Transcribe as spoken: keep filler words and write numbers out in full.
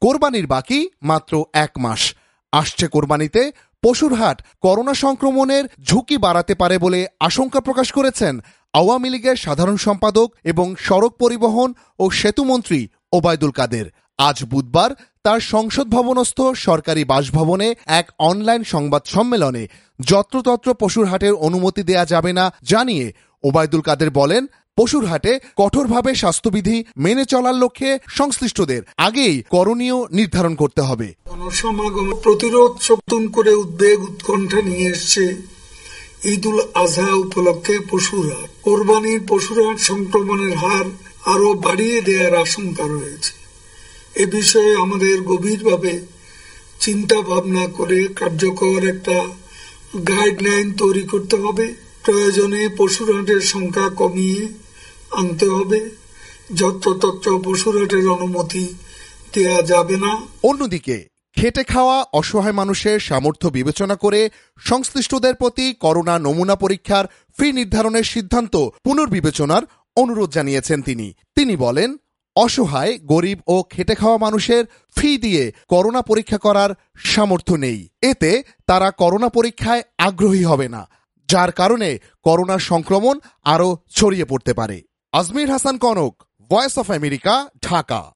কোরবানির বাকি মাত্র এক মাস। আসছে কোরবানিতে পশুর হাট করোনা সংক্রমণের ঝুঁকি বাড়াতে পারে বলে আশঙ্কা প্রকাশ করেছেন আওয়ামী লীগের সাধারণ সম্পাদক এবং সড়ক পরিবহন ও সেতুমন্ত্রী ওবায়দুল কাদের। আজ বুধবার তার সংসদ ভবনস্থ সরকারি বাসভবনে এক অনলাইন সংবাদ সম্মেলনে যত্রতত্র পশুর হাটের অনুমতি দেয়া যাবে না জানিয়ে ওবায়দুল কাদের বলেন, পশুর হাটে কঠোরভাবে স্বাস্থ্যবিধি মেনে চলার লক্ষ্যে সংশ্লিষ্টদের আগেই করণীয় নির্ধারণ করতে হবে। গণসমাগম প্রতিরোধ নতুন করে উদ্বেগ উৎকণ্ঠা নিয়ে এসছে ঈদ উল আজহা উপলক্ষে পশুর হাট। কোরবানির পশুর হাট সংক্রমণের হার আরো বাড়িয়ে দেওয়ার আশঙ্কা রয়েছে। এ বিষয়ে আমাদের গভীরভাবে চিন্তা ভাবনা করে কার্যকর একটা গাইডলাইন তৈরি করতে হবে। প্রয়োজনে পশুর হাটের সংখ্যা কমিয়ে আনতে হবে। যত্রতত্র পশুর হাটের অনুমতি দেওয়া যাবে না। অন্যদিকে খেটে খাওয়া অসহায় মানুষের সামর্থ্য বিবেচনা করে সংশ্লিষ্টদের প্রতি করোনা নমুনা পরীক্ষার ফি নির্ধারণের সিদ্ধান্ত পুনর্বিবেচনার অনুরোধ জানিয়েছেন তিনি। তিনি বলেন, অসহায় গরিব ও খেটে খাওয়া মানুষের ফি দিয়ে করোনা পরীক্ষা করার সামর্থ্য নেই। এতে তারা করোনা পরীক্ষায় আগ্রহী হবে না, যার কারণে করোনার সংক্রমণ আরও ছড়িয়ে পড়তে পারে। Ajmir Hasan Kanak, Voice of America, Dhaka.